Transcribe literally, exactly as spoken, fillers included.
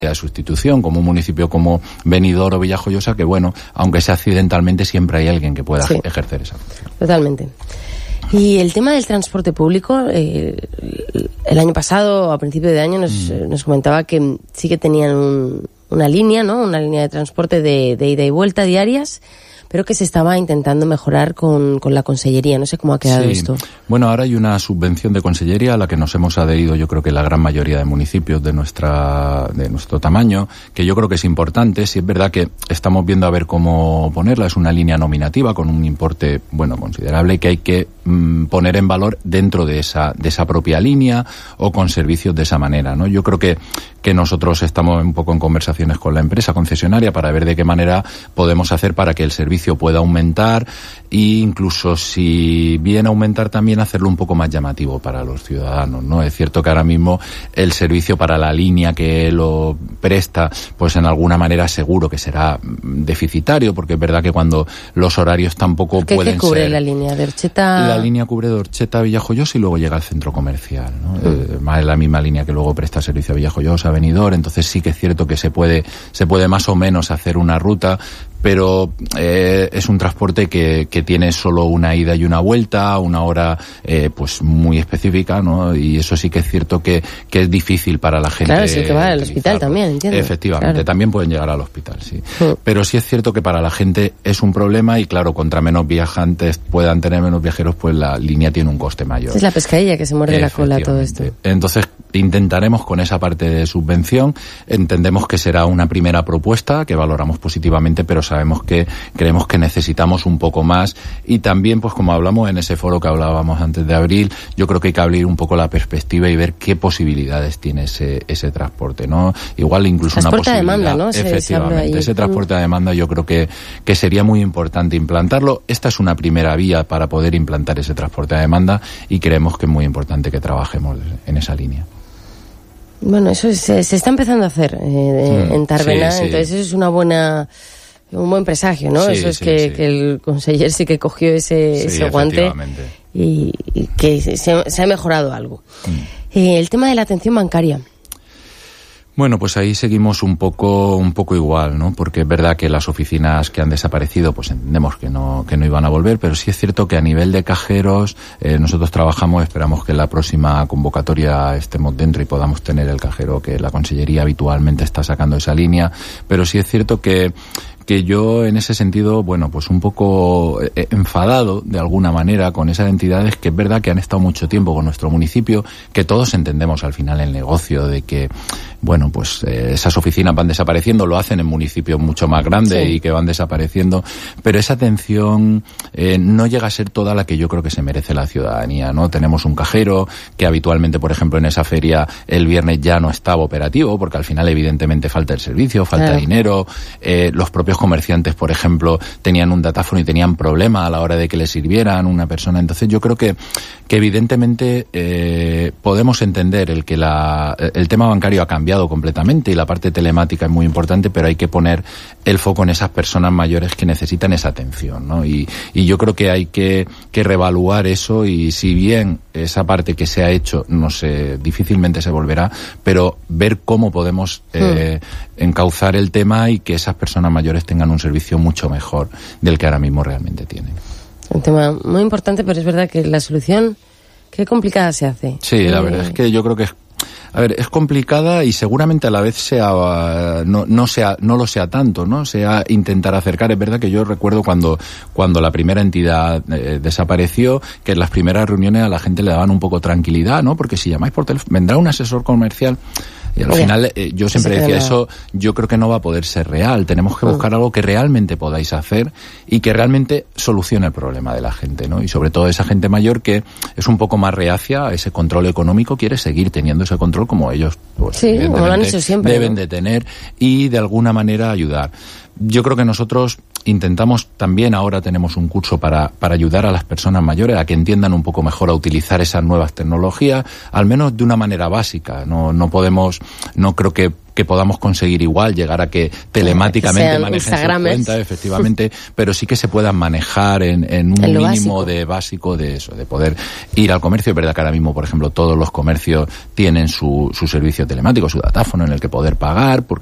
de sustitución, como un municipio como Benidorm o Villajoyosa, que bueno, aunque sea accidentalmente, siempre hay alguien que pueda sí. ejercer esa función. Totalmente. Y el tema del transporte público, eh, el año pasado, a principio de año, nos, mm. nos comentaba que sí que tenían un, una línea, ¿no? Una línea de transporte de, de ida y vuelta diarias, pero que se estaba intentando mejorar con, con la Consellería. No sé cómo ha quedado sí. esto. Bueno, ahora hay una subvención de Consellería a la que nos hemos adherido, yo creo que la gran mayoría de municipios de nuestra de nuestro tamaño, que yo creo que es importante. Sí es verdad que estamos viendo a ver cómo ponerla. Es una línea nominativa con un importe, bueno, considerable, que hay que mmm, poner en valor dentro de esa de esa propia línea o con servicios de esa manera, ¿no? Yo creo que que nosotros estamos un poco en conversaciones con la empresa concesionaria para ver de qué manera podemos hacer para que el servicio pueda aumentar e incluso si viene a aumentar también hacerlo un poco más llamativo para los ciudadanos, ¿no? Es cierto que ahora mismo el servicio para la línea que lo presta, pues en alguna manera seguro que será deficitario, porque es verdad que cuando los horarios tampoco ¿Qué, pueden ¿qué cubre ser... la línea de Orcheta? La línea cubre de Orcheta a Villajoyosa y luego llega al centro comercial, ¿no? Mm. Eh, más la misma línea que luego presta servicio a Villajoyosa, Benidorm, entonces sí que es cierto que se puede se puede más o menos hacer una ruta, pero eh, es un transporte que, que tiene solo una ida y una vuelta, una hora eh, pues muy específica, ¿no? Y eso sí que es cierto que, que es difícil para la gente. Claro, sí que va al hospital también, entiendo. Efectivamente, claro. También pueden llegar al hospital, sí. sí. Pero sí es cierto que para la gente es un problema y claro, contra menos viajantes puedan tener menos viajeros, pues la línea tiene un coste mayor. Es la pescadilla que se muerde la cola todo esto. Entonces intentaremos con esa parte de subvención, entendemos que será una primera propuesta que valoramos positivamente, pero sabemos que creemos que necesitamos un poco más y también, pues como hablamos en ese foro que hablábamos antes de abril, yo creo que hay que abrir un poco la perspectiva y ver qué posibilidades tiene ese ese transporte, ¿no? Igual incluso transporte una posibilidad. A demanda, ¿no? Efectivamente, ese transporte a demanda yo creo que, que sería muy importante implantarlo. Esta es una primera vía para poder implantar ese transporte a demanda y creemos que es muy importante que trabajemos en esa línea. Bueno, eso se, se está empezando a hacer eh, mm, en Tàrbena, sí, sí. Entonces eso es una buena... un buen presagio, ¿no? Sí, Eso es sí, que, sí. que el conseller sí que cogió ese, sí, ese guante y, y que se, se ha mejorado algo. Mm. Eh, el tema de la atención bancaria. Bueno, pues ahí seguimos un poco un poco igual, ¿no? Porque es verdad que las oficinas que han desaparecido, pues entendemos que no que no iban a volver, pero sí es cierto que a nivel de cajeros eh, nosotros trabajamos, esperamos que en la próxima convocatoria estemos dentro y podamos tener el cajero que la Consellería habitualmente está sacando esa línea, pero sí es cierto que que yo en ese sentido, bueno, pues un poco enfadado de alguna manera con esas entidades que es verdad que han estado mucho tiempo con nuestro municipio, que todos entendemos al final el negocio de que, bueno, pues eh, esas oficinas van desapareciendo, lo hacen en municipios mucho más grandes sí. y que van desapareciendo, pero esa atención eh, no llega a ser toda la que yo creo que se merece la ciudadanía, ¿no? Tenemos un cajero que habitualmente, por ejemplo, en esa feria el viernes ya no estaba operativo, porque al final evidentemente falta el servicio, falta claro. dinero, eh, los propios comerciantes, por ejemplo, tenían un datáfono y tenían problema a la hora de que les sirvieran una persona. Entonces yo creo que, que evidentemente eh, podemos entender el que la, el tema bancario ha cambiado completamente y la parte telemática es muy importante, pero hay que poner el foco en esas personas mayores que necesitan esa atención, ¿no? Y, y yo creo que hay que, que reevaluar eso y si bien esa parte que se ha hecho, no sé, difícilmente se volverá, pero ver cómo podemos eh, hmm. encauzar el tema y que esas personas mayores tengan un servicio mucho mejor del que ahora mismo realmente tienen. Un tema muy importante, pero es verdad que la solución, qué complicada se hace. Sí, la eh... verdad es que yo creo que es A ver, es complicada y seguramente a la vez sea no no sea no lo sea tanto, ¿no? Sea intentar acercar. Es verdad que yo recuerdo cuando cuando la primera entidad eh, desapareció, que en las primeras reuniones a la gente le daban un poco tranquilidad, ¿no? Porque si llamáis por teléfono, vendrá un asesor comercial. Y al Oye, final eh, yo siempre decía eso, yo creo que no va a poder ser real. Tenemos que buscar uh. algo que realmente podáis hacer y que realmente solucione el problema de la gente, ¿no? Y sobre todo esa gente mayor que es un poco más reacia a ese control económico, quiere seguir teniendo ese control como ellos pues, sí, como lo han hecho siempre, deben ¿no? de tener y de alguna manera ayudar. Yo creo que nosotros intentamos también, ahora tenemos un curso para, para ayudar a las personas mayores a que entiendan un poco mejor a utilizar esas nuevas tecnologías, al menos de una manera básica. No, no podemos, no creo que, que que podamos conseguir igual, llegar a que telemáticamente que manejen su cuenta, efectivamente, pero sí que se puedan manejar en, en un en mínimo básico. de básico de eso, de poder ir al comercio. Es verdad que ahora mismo, por ejemplo, todos los comercios tienen su, su servicio telemático, su datáfono en el que poder pagar, porque